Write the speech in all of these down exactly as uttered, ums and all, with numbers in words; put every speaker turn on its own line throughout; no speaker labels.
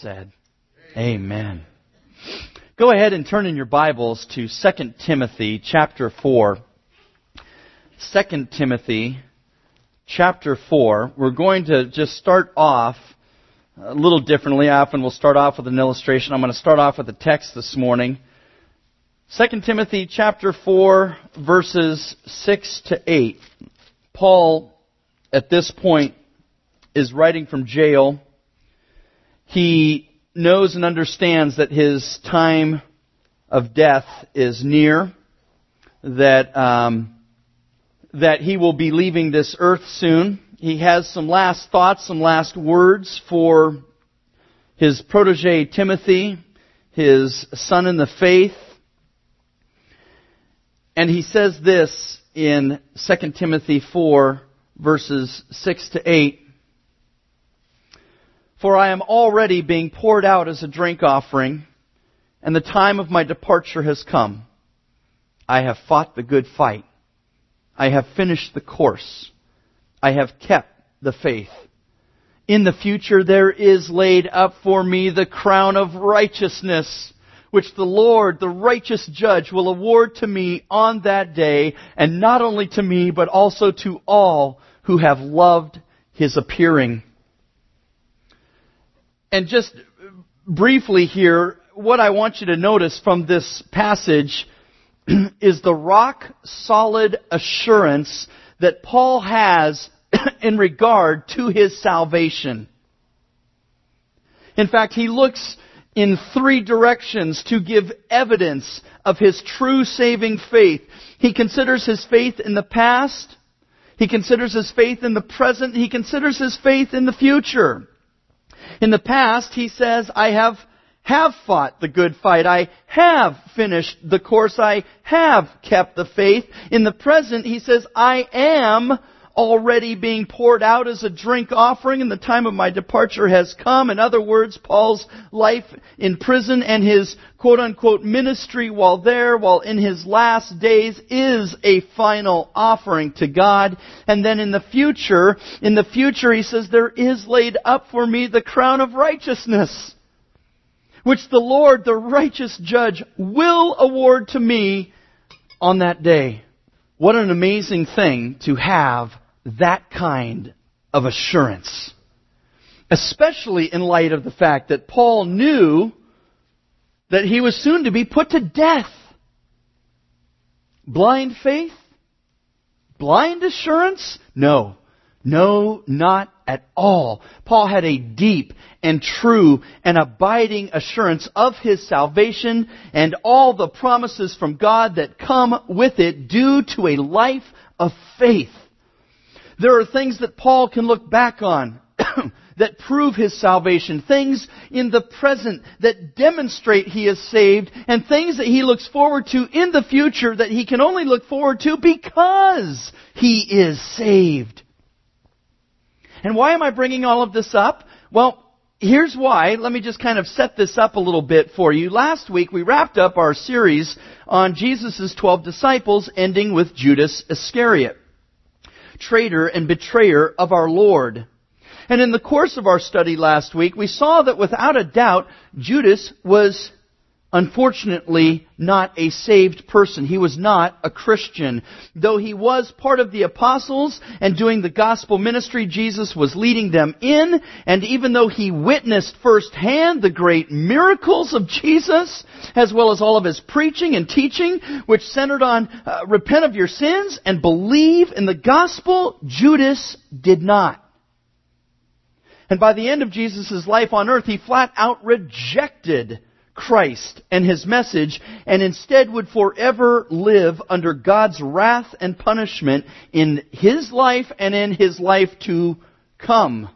said. Amen. Go ahead and turn in your Bibles to Second Timothy chapter four. Second Timothy chapter four. We're going to just start off a little differently. I often will start off with an illustration. I'm going to start off with a text this morning. Second Timothy chapter four, verses six to eight. Paul, at this point, is writing from jail. He knows and understands that his time of death is near, that um, that he will be leaving this earth soon. He has some last thoughts, some last words for his protege Timothy, his son in the faith. And he says this in Second Timothy four, verses six to eight. For I am already being poured out as a drink offering, and the time of my departure has come. I have fought the good fight. I have finished the course. I have kept the faith. In the future there is laid up for me the crown of righteousness, which the Lord, the righteous judge, will award to me on that day, and not only to me, but also to all who have loved His appearing. And just briefly here, what I want you to notice from this passage is the rock-solid assurance that Paul has in regard to his salvation. In fact, he looks in three directions to give evidence of his true saving faith. He considers his faith in the past. He considers his faith in the present. He considers his faith in the future. In the past, he says, I have, have fought the good fight. I have finished the course. I have kept the faith. In the present, he says, I am already being poured out as a drink offering, and the time of my departure has come. In other words, Paul's life in prison and his quote-unquote ministry while there, while in his last days, is a final offering to God. And then in the future, in the future, he says, there is laid up for me the crown of righteousness, which the Lord, the righteous judge, will award to me on that day. What an amazing thing to have that kind of assurance. Especially in light of the fact that Paul knew that he was soon to be put to death. Blind faith? Blind assurance? No. No, not at all. Paul had a deep and true and abiding assurance of his salvation and all the promises from God that come with it due to a life of faith. There are things that Paul can look back on that prove his salvation. Things in the present that demonstrate he is saved. And things that he looks forward to in the future that he can only look forward to because he is saved. And why am I bringing all of this up? Well, here's why. Let me just kind of set this up a little bit for you. Last week we wrapped up our series on Jesus' twelve disciples, ending with Judas Iscariot, traitor and betrayer of our Lord. And in the course of our study last week, we saw that without a doubt, Judas was unfortunately not a saved person. He was not a Christian. Though he was part of the apostles and doing the gospel ministry, Jesus was leading them in. And even though he witnessed firsthand the great miracles of Jesus, as well as all of his preaching and teaching, which centered on uh, repent of your sins and believe in the gospel, Judas did not. And by the end of Jesus' life on earth, he flat out rejected Christ and His message, and instead would forever live under God's wrath and punishment in his life and in his life to come.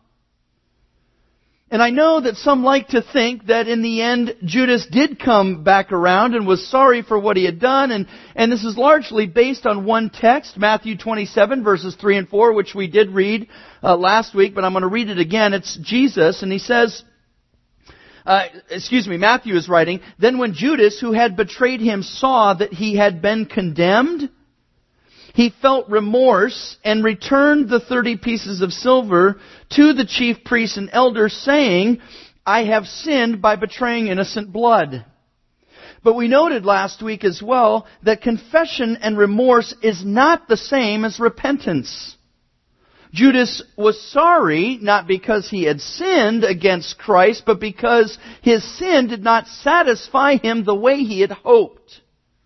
And I know that some like to think that in the end Judas did come back around and was sorry for what he had done, and, and this is largely based on one text, Matthew twenty-seven, verses three and four, which we did read uh, last week, but I'm going to read it again. It's Jesus, and he says, Uh, excuse me, Matthew is writing, then when Judas, who had betrayed him, saw that he had been condemned, he felt remorse and returned the thirty pieces of silver to the chief priests and elders, saying, I have sinned by betraying innocent blood. But we noted last week as well that confession and remorse is not the same as repentance. Judas was sorry not because he had sinned against Christ, but because his sin did not satisfy him the way he had hoped.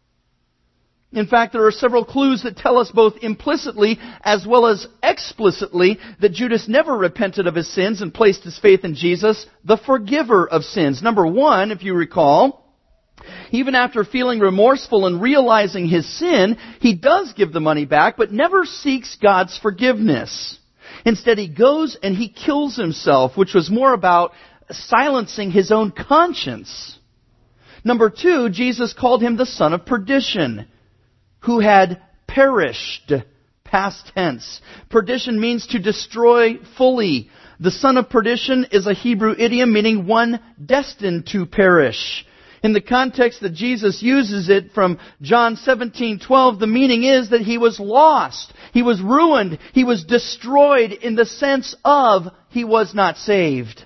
In fact, there are several clues that tell us both implicitly as well as explicitly that Judas never repented of his sins and placed his faith in Jesus, the forgiver of sins. Number one, if you recall, even after feeling remorseful and realizing his sin, he does give the money back, but never seeks God's forgiveness. Instead, he goes and he kills himself, which was more about silencing his own conscience. Number two, Jesus called him the son of perdition, who had perished, past tense. Perdition means to destroy fully. The son of perdition is a Hebrew idiom meaning one destined to perish. In the context that Jesus uses it from John seventeen twelve, the meaning is that he was lost. He was ruined. He was destroyed in the sense of he was not saved.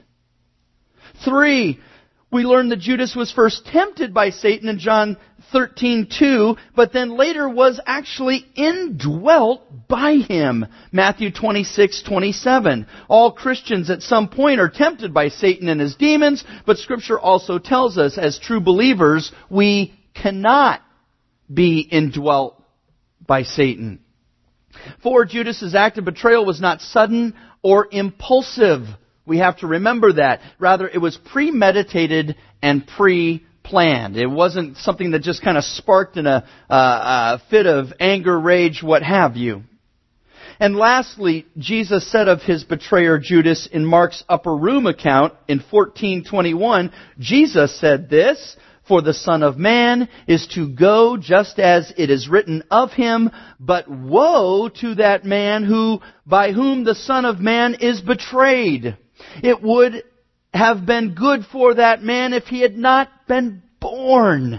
Three, we learn that Judas was first tempted by Satan in John thirteen two, but then later was actually indwelt by him. Matthew twenty-six twenty-seven. All Christians at some point are tempted by Satan and his demons, but Scripture also tells us as true believers, we cannot be indwelt by Satan. Four, Judas's act of betrayal was not sudden or impulsive. We have to remember that. Rather, it was premeditated and pre-planned. It wasn't something that just kind of sparked in a, uh, a fit of anger, rage, what have you. And lastly, Jesus said of his betrayer Judas in Mark's upper room account in fourteen twenty-one, Jesus said this, "For the Son of Man is to go just as it is written of him, but woe to that man who, by whom the Son of Man is betrayed. It would have been good for that man if he had not been born."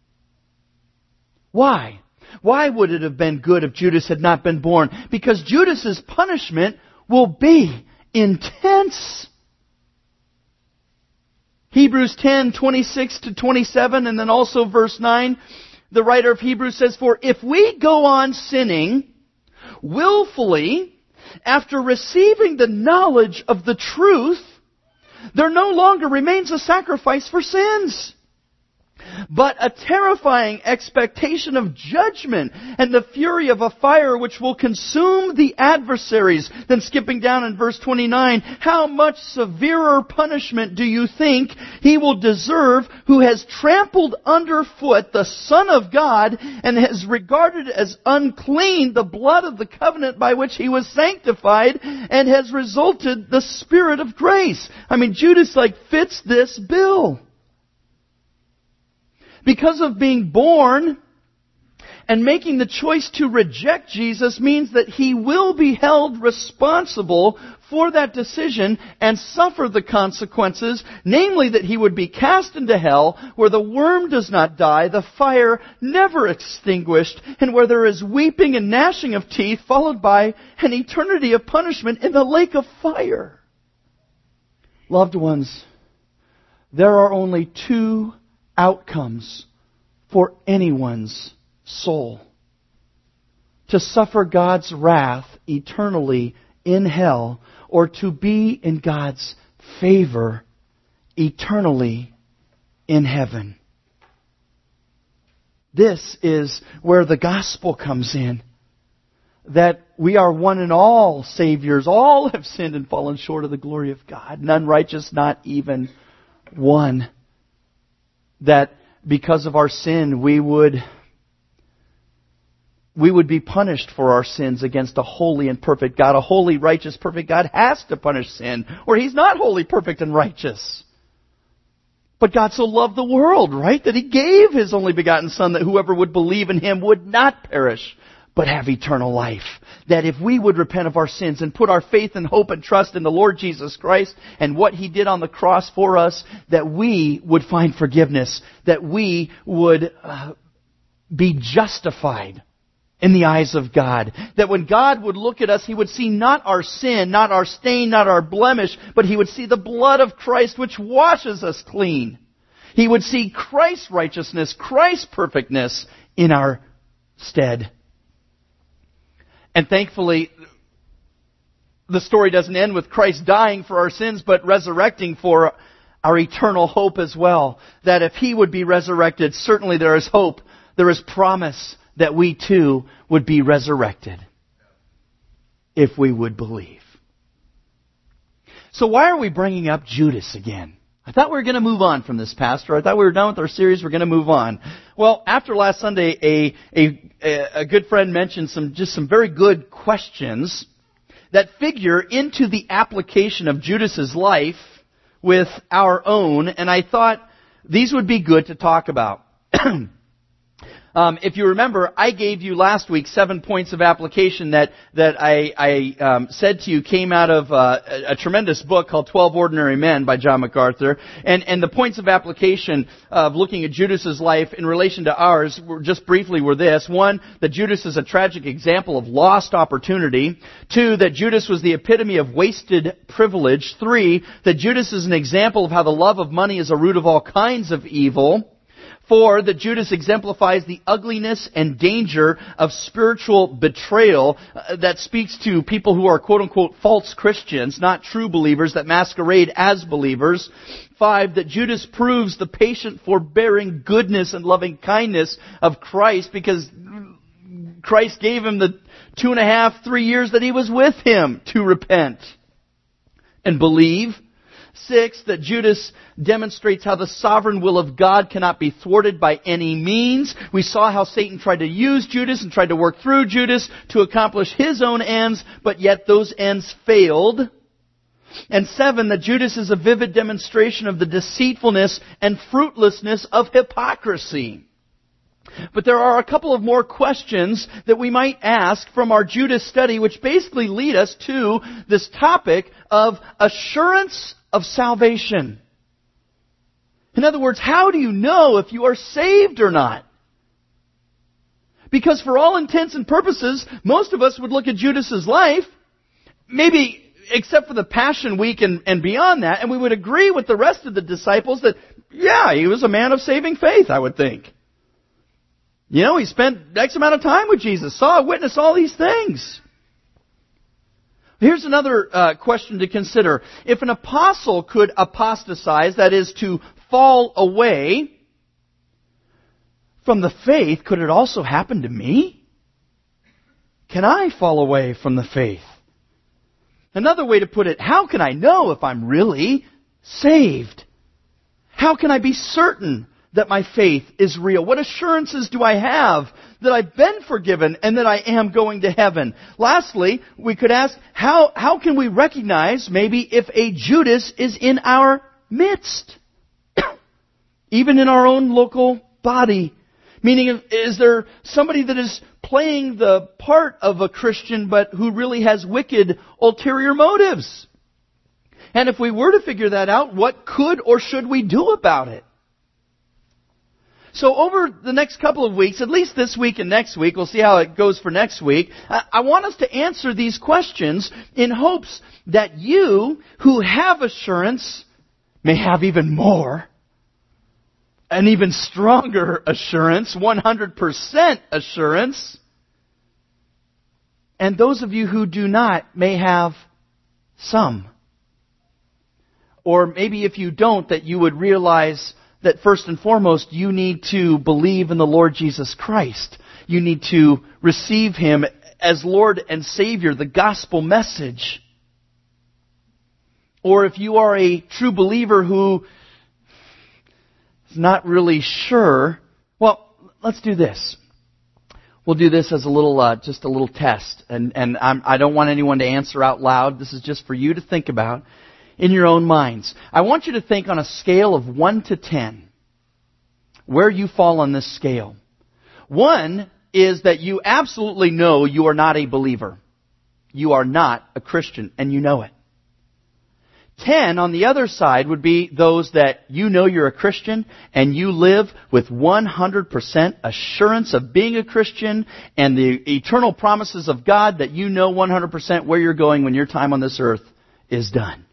Why? Why would it have been good if Judas had not been born? Because Judas's punishment will be intense. Hebrews ten twenty-six to twenty-seven, and then also verse nine, the writer of Hebrews says, "For if we go on sinning willfully after receiving the knowledge of the truth, there no longer remains a sacrifice for sins, but a terrifying expectation of judgment and the fury of a fire which will consume the adversaries." Then skipping down in verse twenty-nine, "How much severer punishment do you think he will deserve who has trampled underfoot the Son of God and has regarded as unclean the blood of the covenant by which he was sanctified and has resulted the Spirit of grace?" I mean, Judas like fits this bill. Because of being born and making the choice to reject Jesus means that he will be held responsible for that decision and suffer the consequences, namely that he would be cast into hell where the worm does not die, the fire never extinguished, and where there is weeping and gnashing of teeth followed by an eternity of punishment in the lake of fire. Loved ones, there are only two outcomes for anyone's soul: to suffer God's wrath eternally in hell, or to be in God's favor eternally in heaven. This is where the gospel comes in. That we are one and all Saviors. All have sinned and fallen short of the glory of God. None righteous, not even one. That because of our sin, we would, we would be punished for our sins against a holy and perfect God. A holy, righteous, perfect God has to punish sin, or He's not holy, perfect, and righteous. But God so loved the world, right, that He gave His only begotten Son, that whoever would believe in Him would not perish, but have eternal life. That if we would repent of our sins and put our faith and hope and trust in the Lord Jesus Christ and what He did on the cross for us, that we would find forgiveness, that we would uh, be justified in the eyes of God. That when God would look at us, He would see not our sin, not our stain, not our blemish, but He would see the blood of Christ which washes us clean. He would see Christ's righteousness, Christ's perfectness in our stead. And thankfully, the story doesn't end with Christ dying for our sins, but resurrecting for our eternal hope as well. That if He would be resurrected, certainly there is hope. There is promise that we too would be resurrected if we would believe. So why are we bringing up Judas again? I thought we were going to move on from this, Pastor. I thought we were done with our series. We're going to move on. Well, after last Sunday, a, a, a good friend mentioned some just some very good questions that figure into the application of Judas's life with our own, and I thought these would be good to talk about. Um, if you remember, I gave you last week seven points of application that that I, I um, said to you came out of uh, a, a tremendous book called twelve Ordinary Men by John MacArthur. And, and the points of application of looking at Judas's life in relation to ours, were just briefly, were this. One, that Judas is a tragic example of lost opportunity. Two, that Judas was the epitome of wasted privilege. Three, that Judas is an example of how the love of money is a root of all kinds of evil. Four, that Judas exemplifies the ugliness and danger of spiritual betrayal uh, that speaks to people who are quote-unquote false Christians, not true believers that masquerade as believers. Five, that Judas proves the patient, forbearing goodness and loving kindness of Christ because Christ gave him the two and a half, three years that he was with him to repent and believe. Six, that Judas demonstrates how the sovereign will of God cannot be thwarted by any means. We saw how Satan tried to use Judas and tried to work through Judas to accomplish his own ends, but yet those ends failed. And seven, that Judas is a vivid demonstration of the deceitfulness and fruitlessness of hypocrisy. But there are a couple of more questions that we might ask from our Judas study, which basically lead us to this topic of assurance of salvation. In other words, how do you know if you are saved or not? Because for all intents and purposes, most of us would look at Judas's life, maybe except for the Passion Week and, and beyond that, and we would agree with the rest of the disciples that, yeah, he was a man of saving faith, I would think. You know, he spent X amount of time with Jesus, saw, witnessed all these things. Here's another uh, question to consider. If an apostle could apostatize, that is to fall away from the faith, could it also happen to me? Can I fall away from the faith? Another way to put it, how can I know if I'm really saved? How can I be certain that my faith is real? What assurances do I have that I've been forgiven and that I am going to heaven? Lastly, we could ask, how, how can we recognize maybe if a Judas is in our midst? Even in our own local body. Meaning, is there somebody that is playing the part of a Christian but who really has wicked ulterior motives? And if we were to figure that out, what could or should we do about it? So over the next couple of weeks, at least this week and next week, we'll see how it goes for next week, I want us to answer these questions in hopes that you, who have assurance, may have even more, an even stronger assurance, one hundred percent assurance, and those of you who do not may have some. Or maybe if you don't, that you would realize that first and foremost, you need to believe in the Lord Jesus Christ. You need to receive Him as Lord and Savior, the gospel message. Or if you are a true believer who is not really sure, well, let's do this. We'll do this as a little, uh, just a little test. And, and I'm, I don't want anyone to answer out loud. This is just for you to think about in your own minds. I want you to think on a scale of one to ten, where you fall on this scale. One is that you absolutely know you are not a believer. You are not a Christian, and you know it. Ten, on the other side, would be those that you know you're a Christian and you live with one hundred percent assurance of being a Christian and the eternal promises of God that you know one hundred percent where you're going when your time on this earth is done.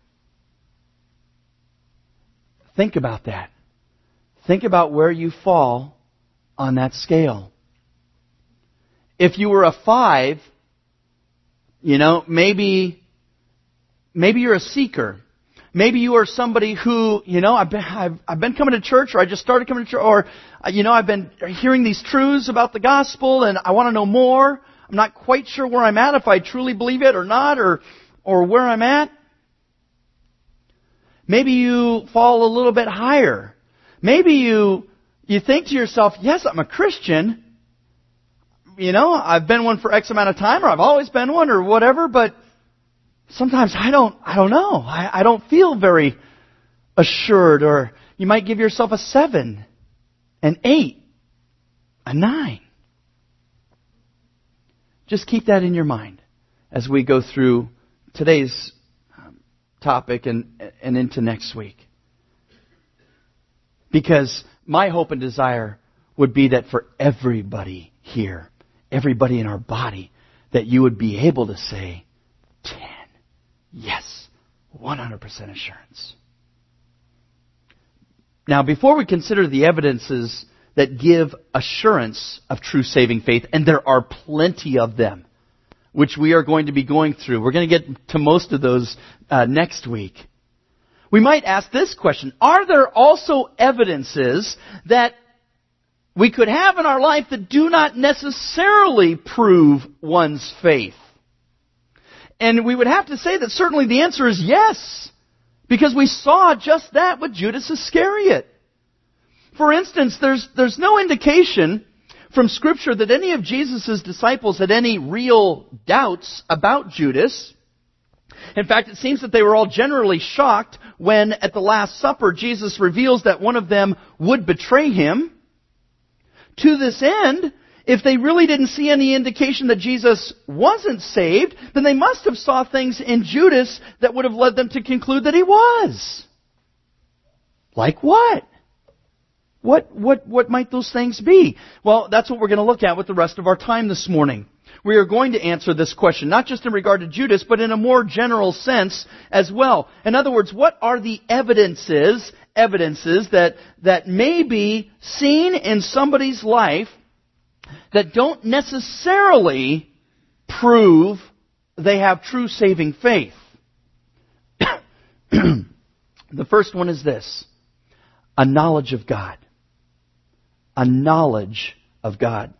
Think about that. Think about where you fall on that scale. If you were a five, you know, maybe, maybe you're a seeker. Maybe you are somebody who, you know, I've been, I've, I've been coming to church, or I just started coming to church, or, you know, I've been hearing these truths about the gospel and I want to know more. I'm not quite sure where I'm at, if I truly believe it or not, or, or where I'm at. Maybe you fall a little bit higher. Maybe you, you think to yourself, yes, I'm a Christian. You know, I've been one for X amount of time, or I've always been one, or whatever, but sometimes I don't, I don't know. I, I don't feel very assured. Or you might give yourself a seven, an eight, a nine. Just keep that in your mind as we go through today's um, topic and, and into next week. Because my hope and desire would be that for everybody here, everybody in our body, that you would be able to say, ten. Yes, one hundred percent assurance. Now, before we consider the evidences that give assurance of true saving faith, and there are plenty of them, which we are going to be going through. We're going to get to most of those uh, next week. We might ask this question: are there also evidences that we could have in our life that do not necessarily prove one's faith? And we would have to say that certainly the answer is yes, because we saw just that with Judas Iscariot. For instance, there's there's no indication from Scripture that any of Jesus' disciples had any real doubts about Judas. In fact, it seems that they were all generally shocked when at the Last Supper Jesus reveals that one of them would betray him. To this end, if they really didn't see any indication that Jesus wasn't saved, then they must have saw things in Judas that would have led them to conclude that he was. Like what? What, what, what might those things be? Well, that's what we're going to look at with the rest of our time this morning. We are going to answer this question, not just in regard to Judas, but in a more general sense as well. In other words, what are the evidences, evidences that, that may be seen in somebody's life that don't necessarily prove they have true saving faith? The first one is this: a knowledge of God. A knowledge of God.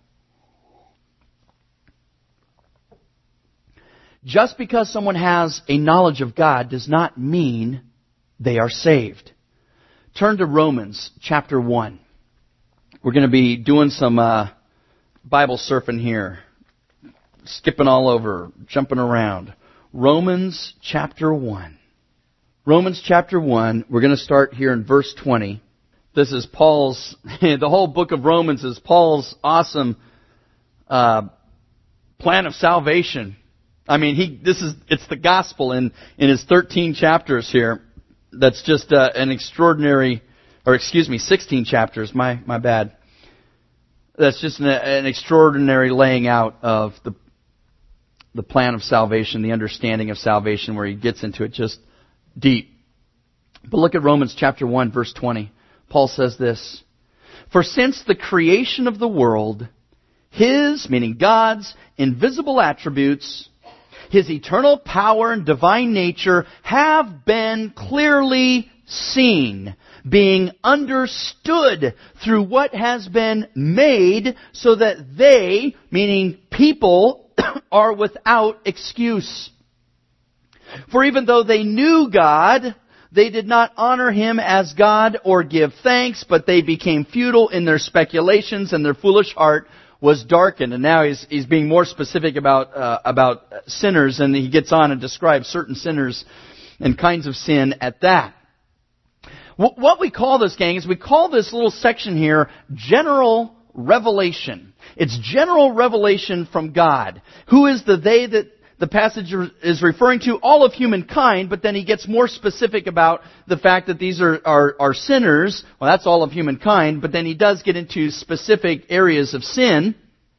Just because someone has a knowledge of God does not mean they are saved. Turn to Romans chapter one. We're going to be doing some uh, Bible surfing here. Skipping all over, jumping around. Romans chapter one. Romans chapter one, we're going to start here in verse twenty. This is Paul's, the whole book of Romans is Paul's awesome uh, plan of salvation. I mean, he this is it's the gospel in, in his thirteen chapters here. That's just uh, an extraordinary, or excuse me, sixteen chapters, my, my bad. That's just an, an extraordinary laying out of the the plan of salvation, the understanding of salvation, where he gets into it just deep. But look at Romans chapter one, verse twenty. Paul says this: "For since the creation of the world, His," meaning God's, "invisible attributes, His eternal power and divine nature have been clearly seen, being understood through what has been made, so that they," meaning people, "are without excuse. For even though they knew God, they did not honor Him as God or give thanks, but they became futile in their speculations, and their foolish heart was darkened." And now he's he's being more specific about uh, about sinners, and he gets on and describes certain sinners and kinds of sin at that. What we call this, gang, is we call this little section here general revelation. It's general revelation from God. Who is the they that the passage is referring to all of humankind, but then he gets more specific about the fact that these are, are, are sinners. Well, that's all of humankind, but then he does get into specific areas of sin.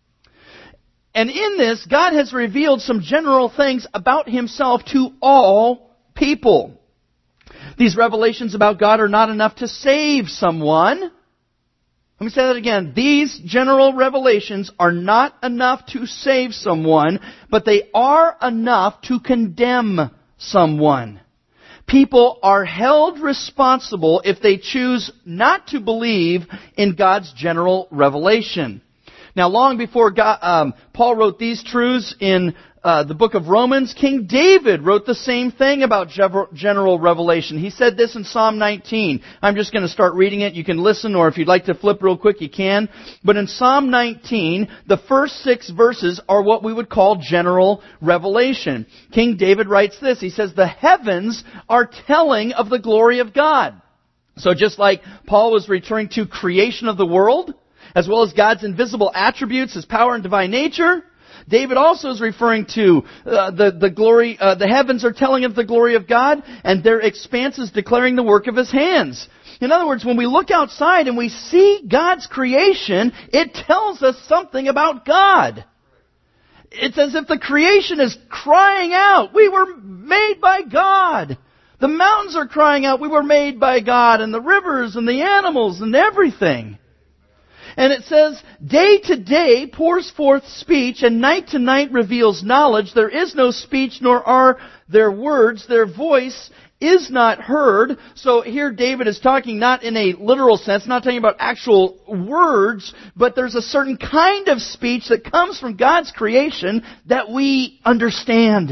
And in this, God has revealed some general things about Himself to all people. These revelations about God are not enough to save someone. Let me say that again. These general revelations are not enough to save someone, but they are enough to condemn someone. People are held responsible if they choose not to believe in God's general revelation. Now, long before God, um, Paul wrote these truths in uh, the book of Romans, King David wrote the same thing about general revelation. He said this in Psalm nineteen. I'm just going to start reading it. You can listen, or if you'd like to flip real quick, you can. But in Psalm nineteen, the first six verses are what we would call general revelation. King David writes this. He says, "The heavens are telling of the glory of God." So just like Paul was referring to creation of the world, as well as God's invisible attributes, His power and divine nature, David also is referring to uh, the, the glory, uh, the heavens are telling of the glory of God, and their expanses declaring the work of His hands. In other words, when we look outside and we see God's creation, it tells us something about God. It's as if the creation is crying out, we were made by God. The mountains are crying out, we were made by God, and the rivers and the animals and everything. And it says, day to day pours forth speech, and night to night reveals knowledge. There is no speech, nor are there words. Their voice is not heard. So here David is talking not in a literal sense, not talking about actual words, but there's a certain kind of speech that comes from God's creation that we understand.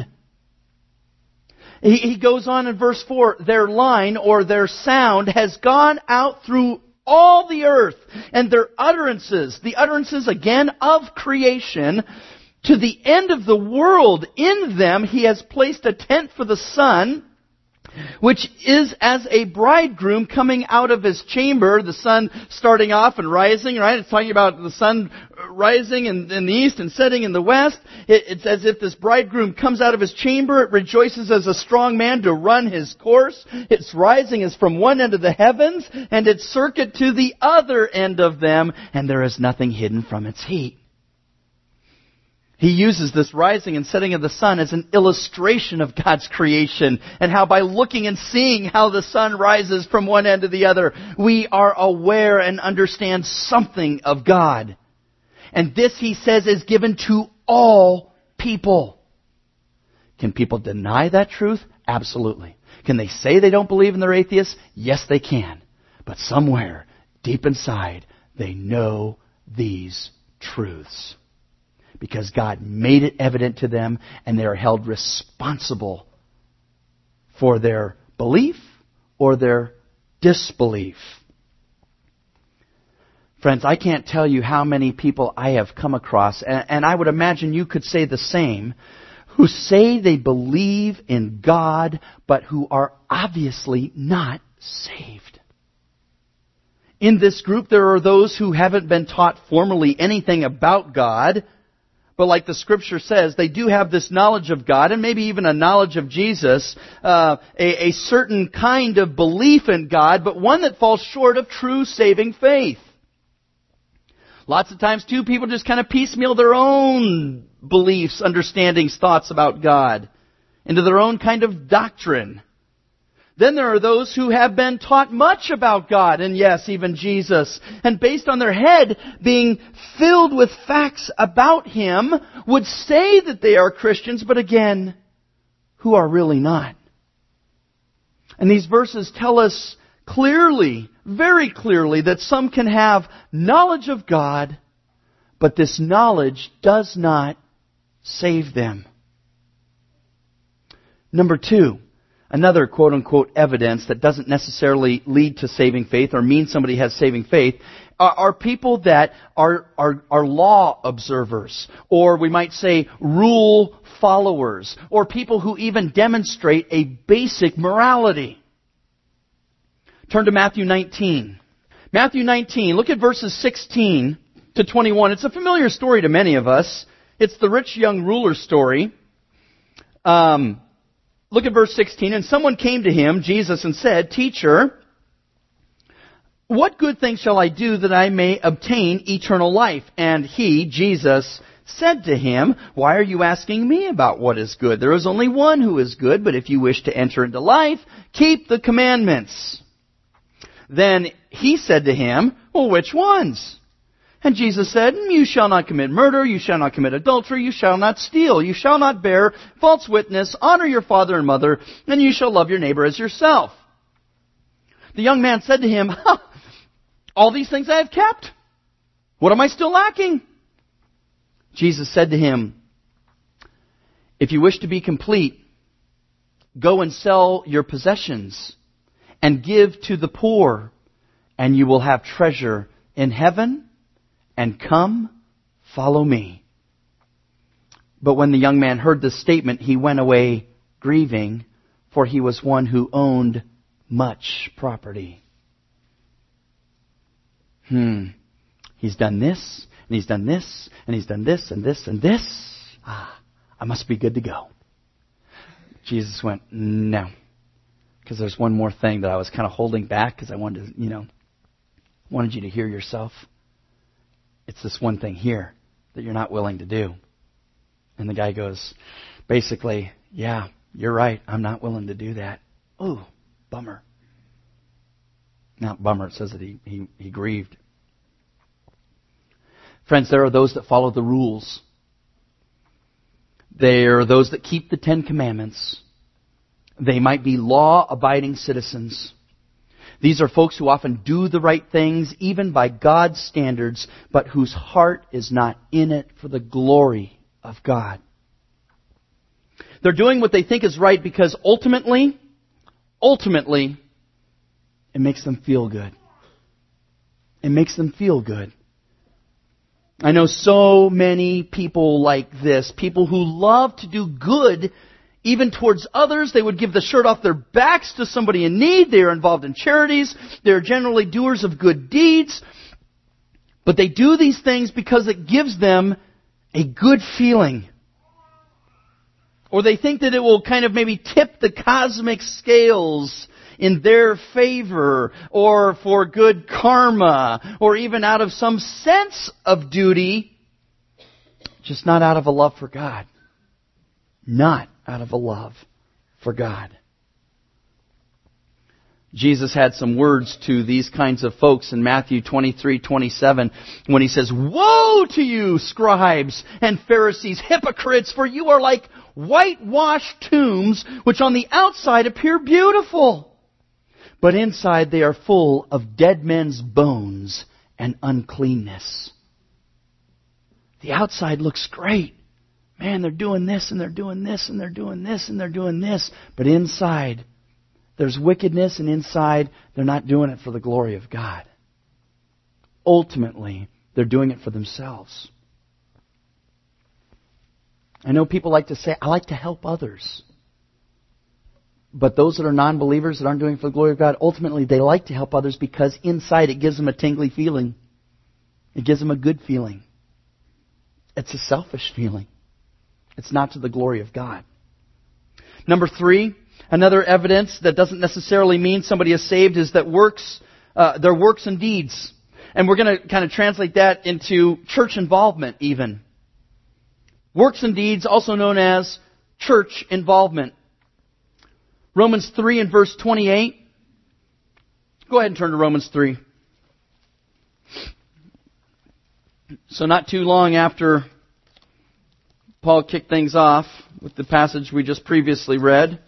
He, he goes on in verse four, their line or their sound has gone out through all the earth, and their utterances, the utterances again of creation, to the end of the world. In them He has placed a tent for the sun, which is as a bridegroom coming out of his chamber. The sun starting off and rising, right? It's talking about the sun rising in, in the east and setting in the west. It, it's as if this bridegroom comes out of his chamber. It rejoices as a strong man to run his course. Its rising is from one end of the heavens, and its circuit to the other end of them, and there is nothing hidden from its heat. He uses this rising and setting of the sun as an illustration of God's creation, and how by looking and seeing how the sun rises from one end to the other, we are aware and understand something of God. And this, he says, is given to all people. Can people deny that truth? Absolutely. Can they say they don't believe and they're atheists? Yes, they can. But somewhere, deep inside, they know these truths. Because God made it evident to them, and they are held responsible for their belief or their disbelief. Friends, I can't tell you how many people I have come across, and, and I would imagine you could say the same, who say they believe in God, but who are obviously not saved. In this group, there are those who haven't been taught formally anything about God, but like the Scripture says, they do have this knowledge of God, and maybe even a knowledge of Jesus, uh, a, a certain kind of belief in God, but one that falls short of true saving faith. Lots of times, too, people just kind of piecemeal their own beliefs, understandings, thoughts about God into their own kind of doctrine. Then there are those who have been taught much about God, and yes, even Jesus, and based on their head being filled with facts about Him, would say that they are Christians, but again, who are really not. And these verses tell us clearly, very clearly, that some can have knowledge of God, but this knowledge does not save them. Number two, another quote-unquote evidence that doesn't necessarily lead to saving faith or mean somebody has saving faith are, are people that are, are, are law observers, or we might say rule followers, or people who even demonstrate a basic morality. Turn to Matthew nineteen. Matthew nineteen, look at verses sixteen to twenty-one. It's a familiar story to many of us. It's the rich young ruler story. Um, look at verse sixteen. And someone came to him, Jesus, and said, Teacher, what good thing shall I do that I may obtain eternal life? And he, Jesus, said to him, Why are you asking me about what is good? There is only one who is good, but if you wish to enter into life, keep the commandments. Then he said to him, Well, which ones? And Jesus said, You shall not commit murder, you shall not commit adultery, you shall not steal, you shall not bear false witness, honor your father and mother, and you shall love your neighbor as yourself. The young man said to him, ha, All these things I have kept. What am I still lacking? Jesus said to him, If you wish to be complete, go and sell your possessions and give to the poor, and you will have treasure in heaven, and come, follow me. But when the young man heard this statement, he went away grieving, for he was one who owned much property. Hmm. He's done this, and he's done this, and he's done this, and this, and this. Ah, I must be good to go. Jesus went, no. Because there's one more thing that I was kind of holding back because I wanted to, you know, wanted you to hear yourself. It's this one thing here that you're not willing to do. And the guy goes, basically, yeah, you're right. I'm not willing to do that. Oh, bummer. Not bummer. It says that he, he, he grieved. Friends, there are those that follow the rules. There are those that keep the Ten Commandments. They might be law-abiding citizens. These are folks who often do the right things, even by God's standards, but whose heart is not in it for the glory of God. They're doing what they think is right because ultimately, ultimately, it makes them feel good. It makes them feel good. I know so many people like this, people who love to do good even towards others. They would give the shirt off their backs to somebody in need. They are involved in charities. They're generally doers of good deeds. But they do these things because it gives them a good feeling. Or they think that it will kind of maybe tip the cosmic scales in their favor, or for good karma, or even out of some sense of duty, just not out of a love for God. Not out of a love for God. Jesus had some words to these kinds of folks in Matthew twenty-three twenty-seven when He says, Woe to you, scribes and Pharisees, hypocrites, for you are like whitewashed tombs, which on the outside appear beautiful, but inside they are full of dead men's bones and uncleanness. The outside looks great. Man, they're doing this and they're doing this and they're doing this and they're doing this. But inside, there's wickedness, and inside, they're not doing it for the glory of God. Ultimately, they're doing it for themselves. I know people like to say, I like to help others. But those that are non-believers that aren't doing it for the glory of God, ultimately they like to help others because inside it gives them a tingly feeling. It gives them a good feeling. It's a selfish feeling. It's not to the glory of God. Number three, another evidence that doesn't necessarily mean somebody is saved is that works, uh, their works and deeds. And we're going to kind of translate that into church involvement even. Works and deeds, also known as church involvement. Romans three and verse twenty-eight. Go ahead and turn to Romans three. So not too long after Paul kicked things off with the passage we just previously read.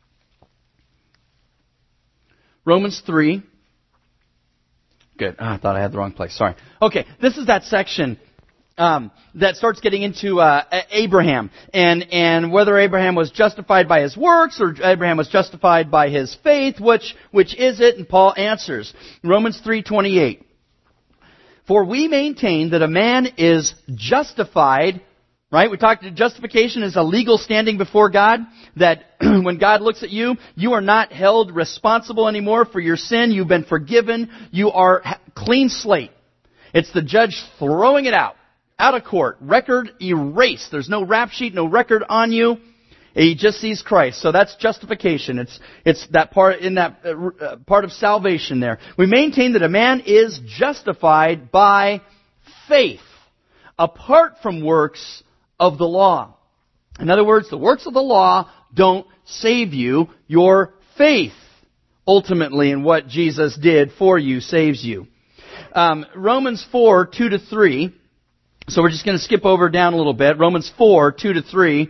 Romans three. Good. Oh, I thought I had the wrong place. Sorry. Okay, this is that section um, that starts getting into uh, Abraham and and whether Abraham was justified by his works or Abraham was justified by his faith. Which which is it? And Paul answers. Romans three twenty-eight. For we maintain that a man is justified. Right? We talked about justification as a legal standing before God. That when God looks at you, you are not held responsible anymore for your sin. You've been forgiven. You are clean slate. It's the judge throwing it out. Out of court. Record erased. There's no rap sheet, no record on you. He just sees Christ. So that's justification. It's it's that part in that uh, part of salvation there. We maintain that a man is justified by faith, apart from works of the law. In other words, the works of the law don't save you. Your faith, ultimately, in what Jesus did for you, saves you. Um, Romans four, two to three. So we're just going to skip over down a little bit. Romans four, two to three.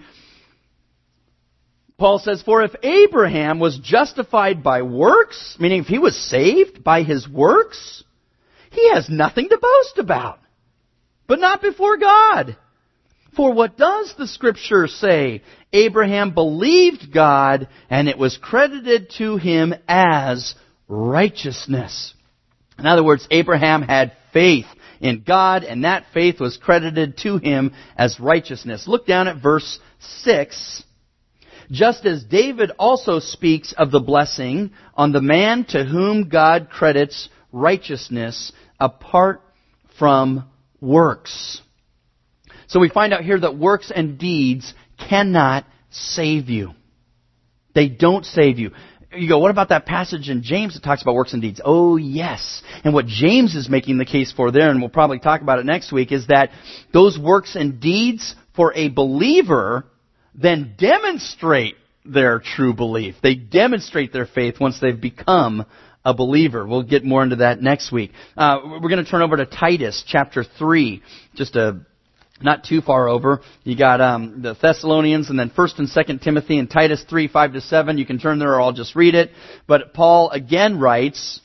Paul says, "For if Abraham was justified by works," meaning if he was saved by his works, he has nothing to boast about, but not before God. For what does the Scripture say? Abraham believed God, and it was credited to him as righteousness. In other words, Abraham had faith in God, and that faith was credited to him as righteousness. Look down at verse six. "Just as David also speaks of the blessing on the man to whom God credits righteousness apart from works." So we find out here that works and deeds cannot save you. They don't save you. You go, what about that passage in James that talks about works and deeds? Oh, yes. And what James is making the case for there, and we'll probably talk about it next week, is that those works and deeds for a believer then demonstrate their true belief. They demonstrate their faith once they've become a believer. We'll get more into that next week. Uh, we're going to turn over to Titus chapter three, just a not too far over. You got um, the Thessalonians, and then First and Second Timothy, and Titus three, five to seven. You can turn there, or I'll just read it. But Paul again writes,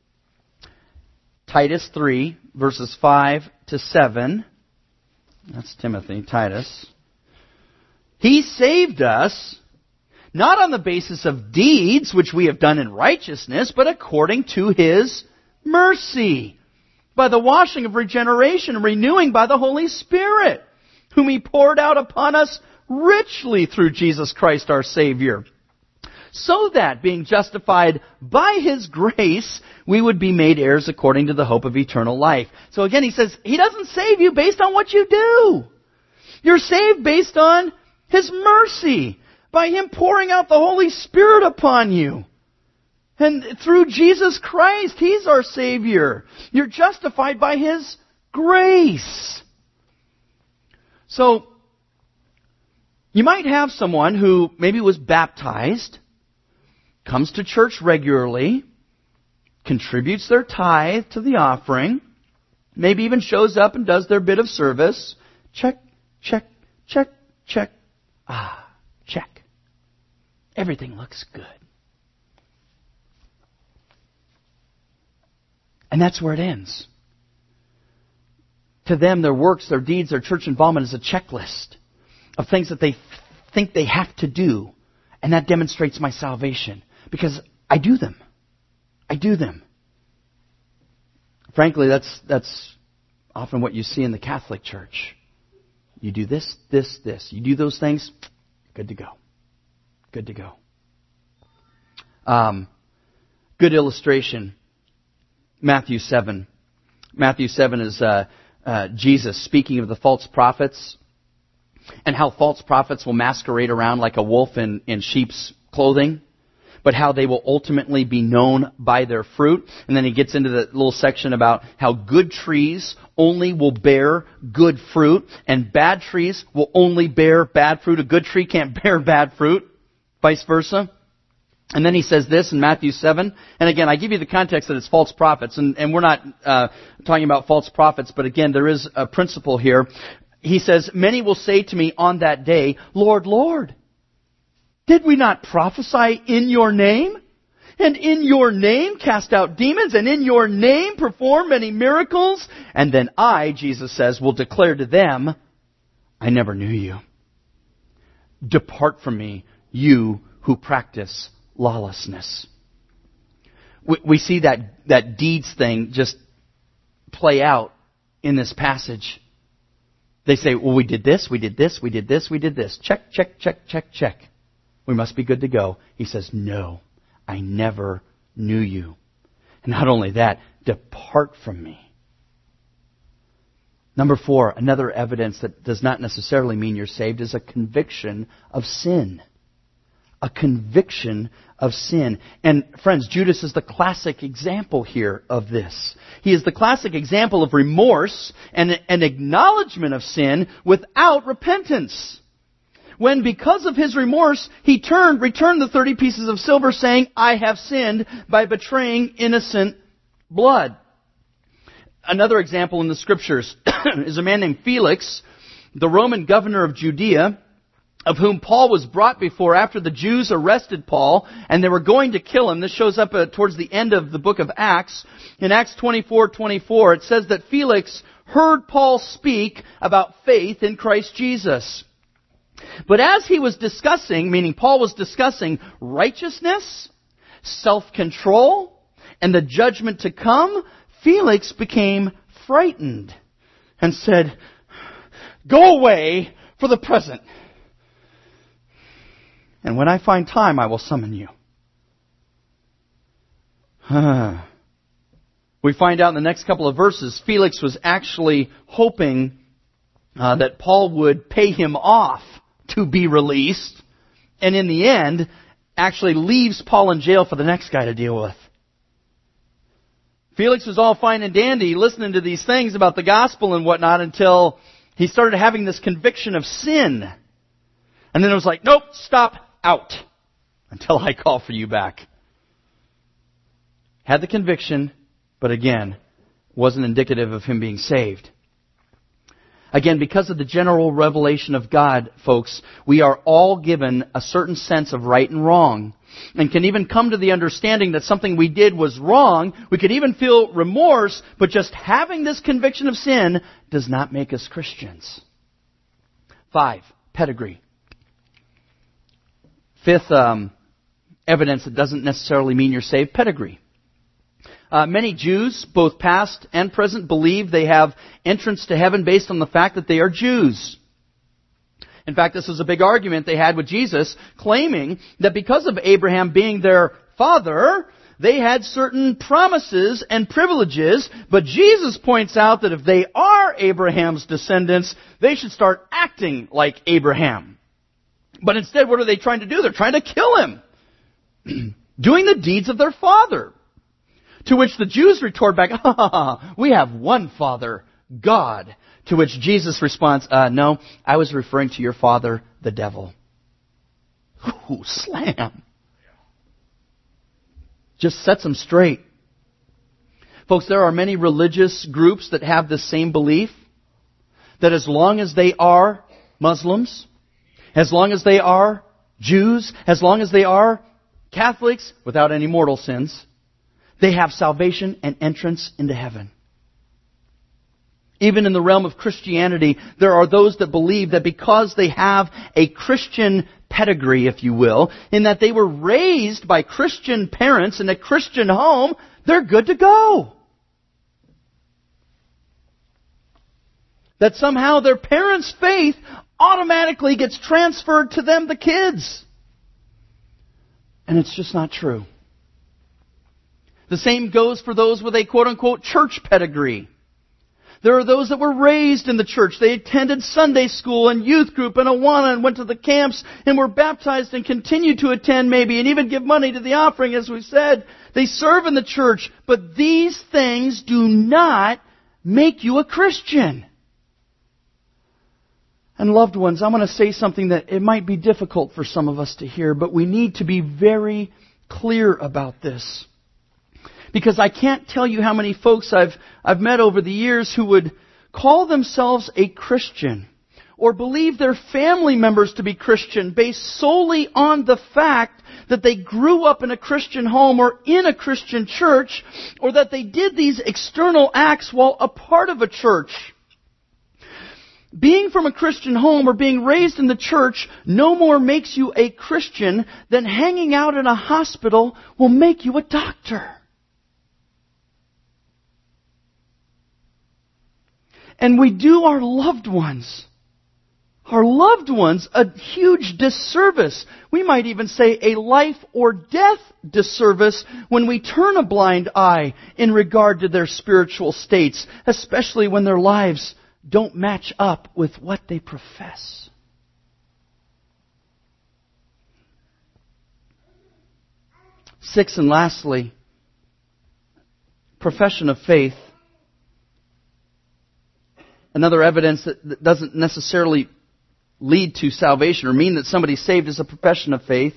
Titus three, verses five to seven. That's Timothy, Titus. "He saved us, not on the basis of deeds which we have done in righteousness, but according to His mercy, by the washing of regeneration and renewing by the Holy Spirit, whom He poured out upon us richly through Jesus Christ our Savior, so that, being justified by His grace, we would be made heirs according to the hope of eternal life." So again, he says, He doesn't save you based on what you do. You're saved based on His mercy, by Him pouring out the Holy Spirit upon you. And through Jesus Christ, He's our Savior. You're justified by His grace. So, you might have someone who maybe was baptized, comes to church regularly, contributes their tithe to the offering, maybe even shows up and does their bit of service. Check, check, check, check. Ah, check. Everything looks good. And that's where it ends. To them, their works, their deeds, their church involvement is a checklist of things that they th- think they have to do. And that demonstrates my salvation. Because I do them. I do them. Frankly, that's that's often what you see in the Catholic Church. You do this, this, this. You do those things, good to go. Good to go. Um, good illustration. Matthew seven. Matthew seven is uh, uh, Jesus speaking of the false prophets and how false prophets will masquerade around like a wolf in, in sheep's clothing, but how they will ultimately be known by their fruit. And then he gets into the little section about how good trees only will bear good fruit, and bad trees will only bear bad fruit. A good tree can't bear bad fruit, vice versa. And then he says this in Matthew seven. And again, I give you the context that it's false prophets. And, and we're not uh, talking about false prophets, but again, there is a principle here. He says, "Many will say to me on that day, 'Lord, Lord, did we not prophesy in your name? And in your name cast out demons? And in your name perform many miracles?' And then I," Jesus says, "will declare to them, 'I never knew you. Depart from me, you who practice lawlessness.'" We, we see that, that deeds thing just play out in this passage. They say, well, we did this, we did this, we did this, we did this. Check, check, check, check, check. We must be good to go. He says, "No, I never knew you. And not only that, depart from me." Number four, another evidence that does not necessarily mean you're saved is a conviction of sin. a conviction of sin. And friends, Judas is the classic example here of this. He is the classic example of remorse and an acknowledgement of sin without repentance. When, because of his remorse, he turned, returned the thirty pieces of silver, saying, I have sinned by betraying innocent blood. Another example in the Scriptures is a man named Felix, the Roman governor of Judea, of whom Paul was brought before after the Jews arrested Paul, and they were going to kill him. This shows up uh, towards the end of the book of Acts. In Acts twenty-four twenty-four, it says that Felix heard Paul speak about faith in Christ Jesus. But as he was discussing, meaning Paul was discussing righteousness, self-control, and the judgment to come, Felix became frightened and said, Go away for the present. And when I find time, I will summon you. We find out in the next couple of verses, Felix was actually hoping uh, that Paul would pay him off to be released. And in the end, actually leaves Paul in jail for the next guy to deal with. Felix was all fine and dandy listening to these things about the gospel and whatnot until he started having this conviction of sin. And then it was like, nope, stop, out, until I call for you back. Had the conviction, but again, wasn't indicative of him being saved. Again, because of the general revelation of God, folks, we are all given a certain sense of right and wrong. And can even come to the understanding that something we did was wrong. We could even feel remorse, but just having this conviction of sin does not make us Christians. Five, pedigree. Fifth um, evidence that doesn't necessarily mean you're saved, pedigree. Uh, many Jews, both past and present, believe they have entrance to heaven based on the fact that they are Jews. In fact, this was a big argument they had with Jesus, claiming that because of Abraham being their father, they had certain promises and privileges. But Jesus points out that if they are Abraham's descendants, they should start acting like Abraham. But instead, what are they trying to do? They're trying to kill him, doing the deeds of their father. To which the Jews retort back, ha ha ha, we have one Father, God. To which Jesus responds, uh, no, I was referring to your father, the devil. Ooh, slam. Just sets them straight. Folks, there are many religious groups that have the same belief, that as long as they are Muslims, as long as they are Jews, as long as they are Catholics without any mortal sins, they have salvation and entrance into heaven. Even in the realm of Christianity, there are those that believe that because they have a Christian pedigree, if you will, in that they were raised by Christian parents in a Christian home, they're good to go. That somehow their parents' faith automatically gets transferred to them, the kids. And it's just not true. The same goes for those with a quote-unquote church pedigree. There are those that were raised in the church. They attended Sunday school and youth group and Awana and went to the camps and were baptized and continue to attend maybe and even give money to the offering, as we said. They serve in the church. But these things do not make you a Christian. And loved ones, I'm going to say something that it might be difficult for some of us to hear, but we need to be very clear about this. Because I can't tell you how many folks I've I've met over the years who would call themselves a Christian or believe their family members to be Christian based solely on the fact that they grew up in a Christian home or in a Christian church, or that they did these external acts while a part of a church. Being from a Christian home or being raised in the church no more makes you a Christian than hanging out in a hospital will make you a doctor. And we do our loved ones, our loved ones, a huge disservice. We might even say a life or death disservice when we turn a blind eye in regard to their spiritual states, especially when their lives don't match up with what they profess. Sixth and lastly, profession of faith. Another evidence that doesn't necessarily lead to salvation or mean that somebody's saved is a profession of faith.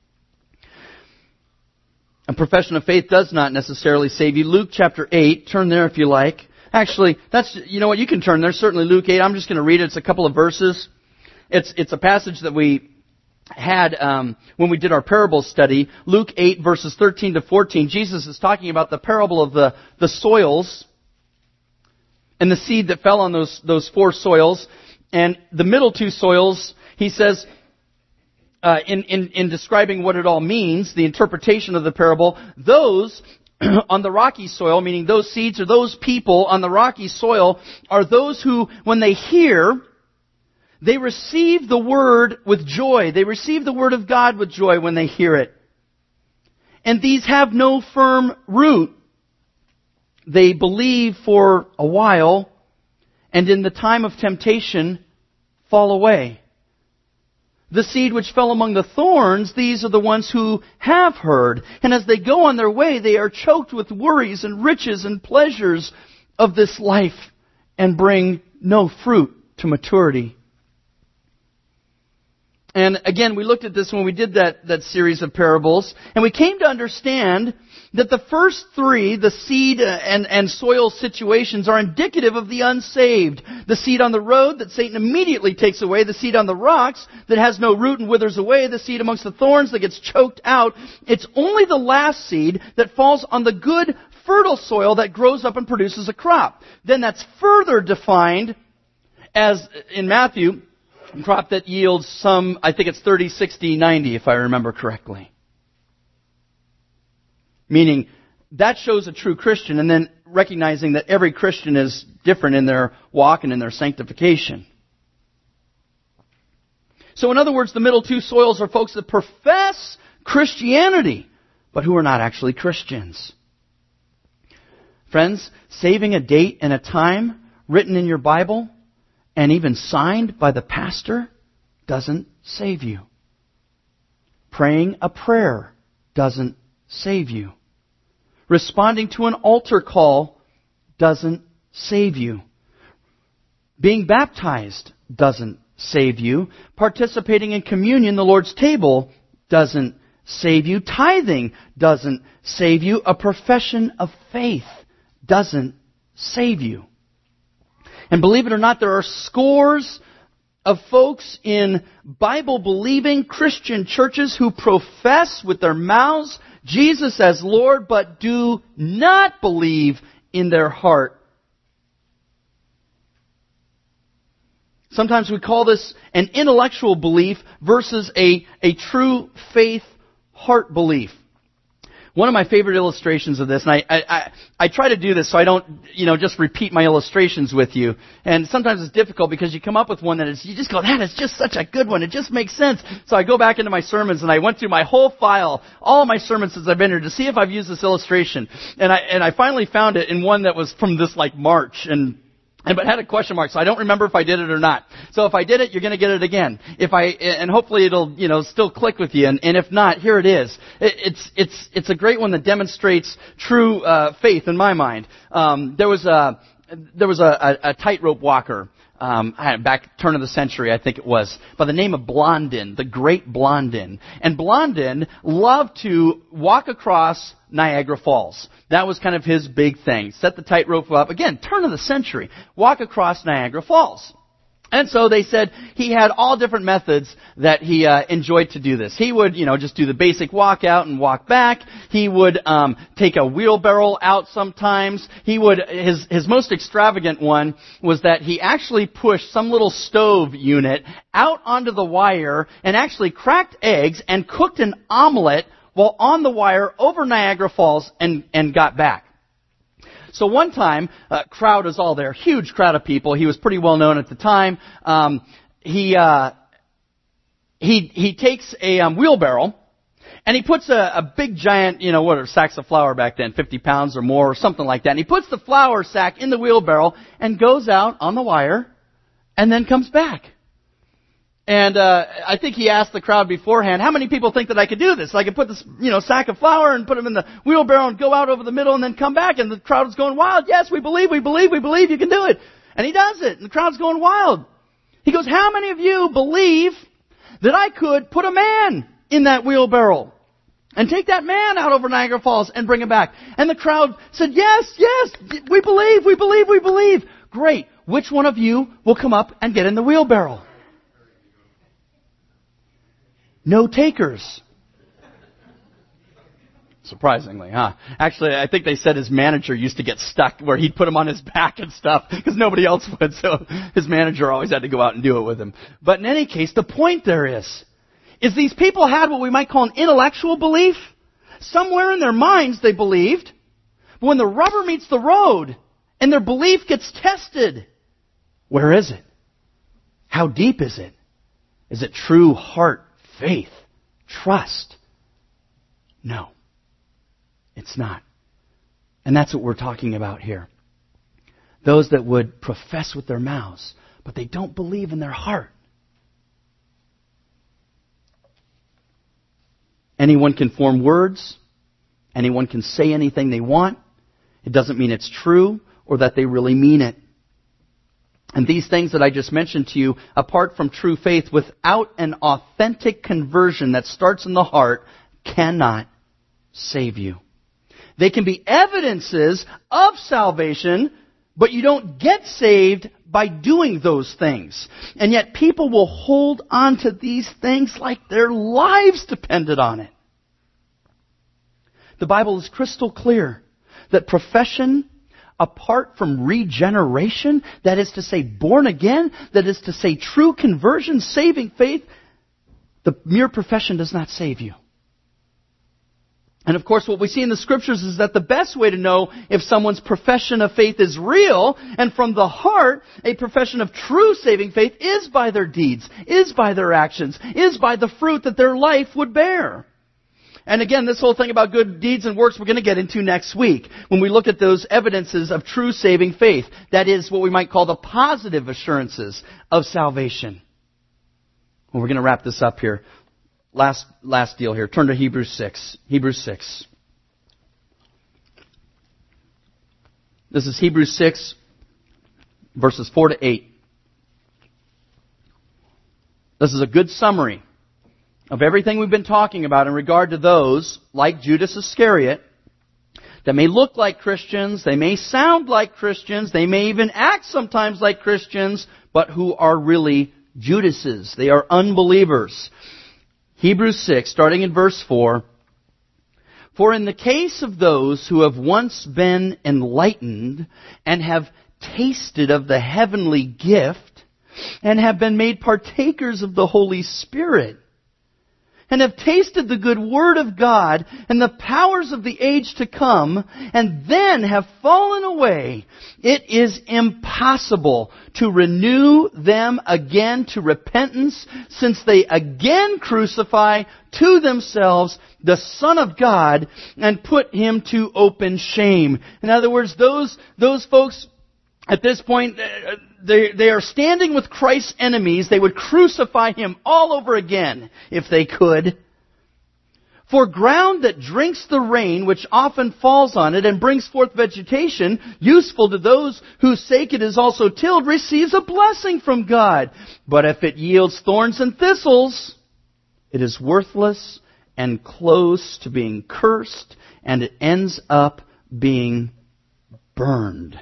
A profession of faith does not necessarily save you. Luke chapter eight, turn there if you like. Actually, that's, you know what, you can turn there. Certainly Luke eight. I'm just going to read it. It's a couple of verses. It's it's a passage that we had um, when we did our parable study. Luke eight, verses thirteen to fourteen. Jesus is talking about the parable of the, the soils and the seed that fell on those, those four soils. And the middle two soils, he says, uh, in, in, in describing what it all means, the interpretation of the parable, those on the rocky soil, meaning those seeds or those people on the rocky soil, are those who, when they hear, they receive the word with joy. They receive the word of God with joy when they hear it. And these have no firm root. They believe for a while, and in the time of temptation, fall away. The seed which fell among the thorns, these are the ones who have heard. And as they go on their way, they are choked with worries and riches and pleasures of this life and bring no fruit to maturity. And again, we looked at this when we did that, that series of parables, and we came to understand that the first three, the seed and, and soil situations, are indicative of the unsaved. The seed on the road that Satan immediately takes away, the seed on the rocks that has no root and withers away, the seed amongst the thorns that gets choked out. It's only the last seed that falls on the good, fertile soil that grows up and produces a crop. Then that's further defined as, in Matthew, a crop that yields some, I think it's thirty, sixty, ninety, if I remember correctly. Meaning, that shows a true Christian, and then recognizing that every Christian is different in their walk and in their sanctification. So in other words, the middle two soils are folks that profess Christianity, but who are not actually Christians. Friends, saving a date and a time written in your Bible and even signed by the pastor doesn't save you. Praying a prayer doesn't save you. Responding to an altar call doesn't save you. Being baptized doesn't save you. Participating in communion, the Lord's table, doesn't save you. Tithing doesn't save you. A profession of faith doesn't save you. And believe it or not, there are scores of folks in Bible-believing Christian churches who profess with their mouths Jesus as Lord, but do not believe in their heart. Sometimes we call this an intellectual belief versus a, a true faith heart belief. One of my favorite illustrations of this, and I, I, I, I try to do this so I don't, you know, just repeat my illustrations with you. And sometimes it's difficult because you come up with one that is, you just go, that is just such a good one. It just makes sense. So I go back into my sermons and I went through my whole file, all my sermons since I've been here, to see if I've used this illustration. And I, and I finally found it in one that was from this like March, and And but had a question mark, so I don't remember if I did it or not. So if I did it, you're going to get it again. If I and hopefully it'll you know still click with you. And, and if not, here it is. It, it's it's it's a great one that demonstrates true uh, faith in my mind. Um, there was a there was a, a, a tightrope walker. Um, back turn of the century, I think it was, by the name of Blondin, the great Blondin. And Blondin loved to walk across Niagara Falls. That was kind of his big thing. Set the tightrope up. Again, turn of the century. Walk across Niagara Falls. And so they said he had all different methods that he uh, enjoyed to do this. He would, you know, just do the basic walk out and walk back. He would um, take a wheelbarrow out sometimes. He would his his most extravagant one was that he actually pushed some little stove unit out onto the wire and actually cracked eggs and cooked an omelet while on the wire over Niagara Falls and and got back. So one time, uh, crowd is all there, huge crowd of people. He was pretty well known at the time. Um, he uh, he he takes a um, wheelbarrow and he puts a, a big giant, you know, what are sacks of flour back then, fifty pounds or more or something like that. And he puts the flour sack in the wheelbarrow and goes out on the wire and then comes back. And uh, I think he asked the crowd beforehand, how many people think that I could do this? I could put this, you know, sack of flour and put them in the wheelbarrow and go out over the middle and then come back. And the crowd was going wild. Yes, we believe, we believe, we believe you can do it. And he does it. And the crowd's going wild. He goes, how many of you believe that I could put a man in that wheelbarrow and take that man out over Niagara Falls and bring him back? And the crowd said, yes, yes, we believe, we believe, we believe. Great. Which one of you will come up and get in the wheelbarrow? No takers. Surprisingly, huh? Actually, I think they said his manager used to get stuck where he'd put him on his back and stuff because nobody else would. So his manager always had to go out and do it with him. But in any case, the point there is, is these people had what we might call an intellectual belief. Somewhere in their minds they believed. But when the rubber meets the road and their belief gets tested, where is it? How deep is it? Is it true heart faith, trust? No, it's not. And that's what we're talking about here. Those that would profess with their mouths, but they don't believe in their heart. Anyone can form words. Anyone can say anything they want. It doesn't mean it's true or that they really mean it. And these things that I just mentioned to you, apart from true faith, without an authentic conversion that starts in the heart, cannot save you. They can be evidences of salvation, but you don't get saved by doing those things. And yet people will hold on to these things like their lives depended on it. The Bible is crystal clear that profession apart from regeneration, that is to say born again, that is to say true conversion, saving faith, the mere profession does not save you. And of course what we see in the Scriptures is that the best way to know if someone's profession of faith is real and from the heart, a profession of true saving faith is by their deeds, is by their actions, is by the fruit that their life would bear. And again, this whole thing about good deeds and works we're going to get into next week when we look at those evidences of true saving faith. That is what we might call the positive assurances of salvation. Well, we're going to wrap this up here. Last, last deal here. Turn to Hebrews six. Hebrews six. This is Hebrews six, verses four to eight. This is a good summary of everything we've been talking about in regard to those, like Judas Iscariot, that may look like Christians, they may sound like Christians, they may even act sometimes like Christians, but who are really Judases. They are unbelievers. Hebrews six, starting in verse four. For in the case of those who have once been enlightened and have tasted of the heavenly gift and have been made partakers of the Holy Spirit, and have tasted the good word of God and the powers of the age to come, and then have fallen away, it is impossible to renew them again to repentance, since they again crucify to themselves the Son of God and put Him to open shame. In other words, those, those folks at this point, they, they are standing with Christ's enemies. They would crucify Him all over again if they could. For ground that drinks the rain which often falls on it and brings forth vegetation, useful to those whose sake it is also tilled, receives a blessing from God. But if it yields thorns and thistles, it is worthless and close to being cursed, and it ends up being burned.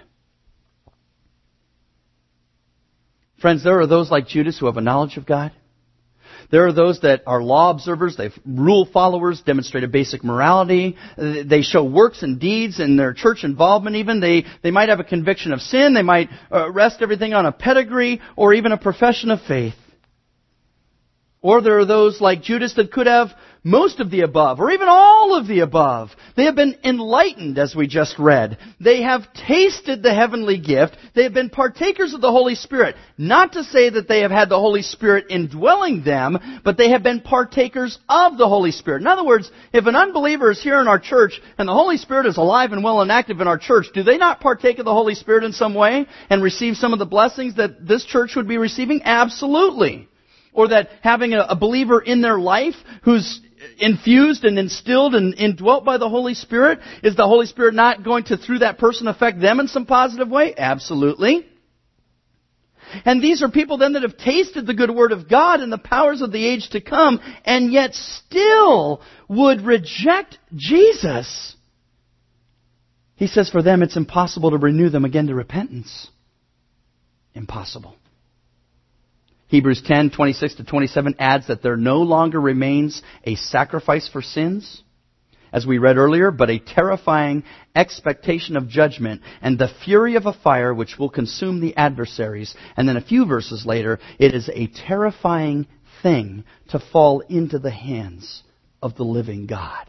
Friends, there are those like Judas who have a knowledge of God. There are those that are law observers, they rule followers, demonstrate a basic morality. They show works and deeds in their church involvement even. They, they might have a conviction of sin. They might uh, rest everything on a pedigree or even a profession of faith. Or there are those like Judas that could have most of the above, or even all of the above. They have been enlightened, as we just read. They have tasted the heavenly gift. They have been partakers of the Holy Spirit. Not to say that they have had the Holy Spirit indwelling them, but they have been partakers of the Holy Spirit. In other words, if an unbeliever is here in our church and the Holy Spirit is alive and well and active in our church, do they not partake of the Holy Spirit in some way and receive some of the blessings that this church would be receiving? Absolutely. Or that having a, a believer in their life who's infused and instilled and indwelt by the Holy Spirit, is the Holy Spirit not going to, through that person, affect them in some positive way? Absolutely. And these are people then that have tasted the good word of God and the powers of the age to come, and yet still would reject Jesus. He says for them it's impossible to renew them again to repentance. Impossible. Hebrews ten, twenty-six to twenty-seven adds that there no longer remains a sacrifice for sins, as we read earlier, but a terrifying expectation of judgment and the fury of a fire which will consume the adversaries. And then a few verses later, it is a terrifying thing to fall into the hands of the living God.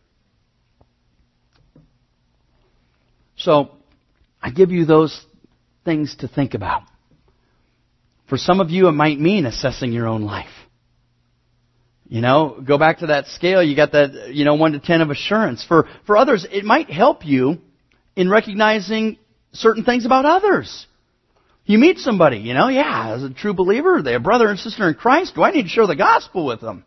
So, I give you those things to think about. For some of you, it might mean assessing your own life. You know, go back to that scale. You got that, you know, one to ten of assurance. For for others, it might help you in recognizing certain things about others. You meet somebody, you know, yeah, as a true believer, they're a brother and sister in Christ. Do I need to share the gospel with them?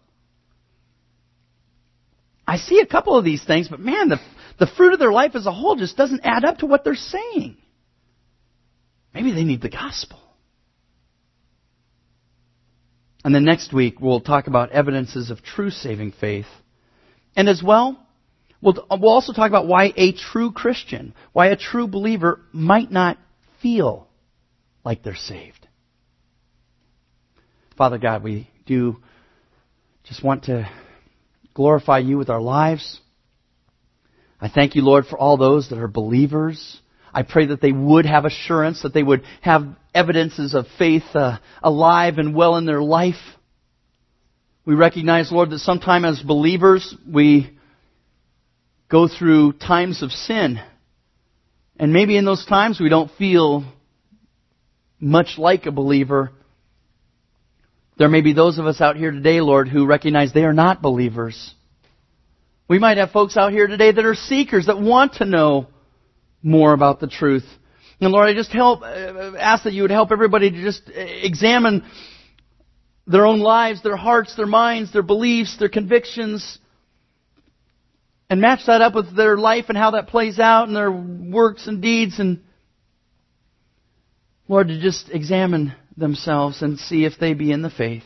I see a couple of these things, but man, the the fruit of their life as a whole just doesn't add up to what they're saying. Maybe they need the gospel. And then next week, we'll talk about evidences of true saving faith. And as well, we'll, we'll also talk about why a true Christian, why a true believer might not feel like they're saved. Father God, we do just want to glorify you with our lives. I thank you, Lord, for all those that are believers. I pray that they would have assurance, that they would have evidences of faith uh, alive and well in their life. We recognize, Lord, that sometime as believers we go through times of sin. And maybe in those times we don't feel much like a believer. There may be those of us out here today, Lord, who recognize they are not believers. We might have folks out here today that are seekers, that want to know more about the truth. And Lord, I just help, ask that you would help everybody to just examine their own lives, their hearts, their minds, their beliefs, their convictions, and match that up with their life and how that plays out in their works and deeds. And Lord, to just examine themselves and see if they be in the faith.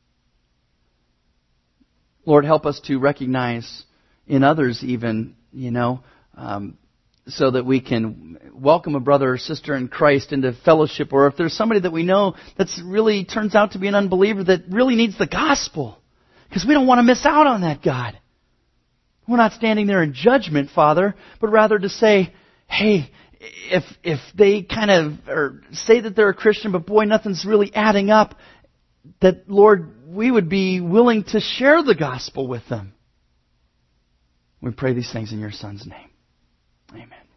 Lord, help us to recognize in others even, you know, um, so that we can welcome a brother or sister in Christ into fellowship. Or if there's somebody that we know that's really turns out to be an unbeliever that really needs the gospel. Because we don't want to miss out on that, God. We're not standing there in judgment, Father, but rather to say, hey, if if they kind of or say that they're a Christian, but boy, nothing's really adding up, that, Lord, we would be willing to share the gospel with them. We pray these things in your Son's name. Amen.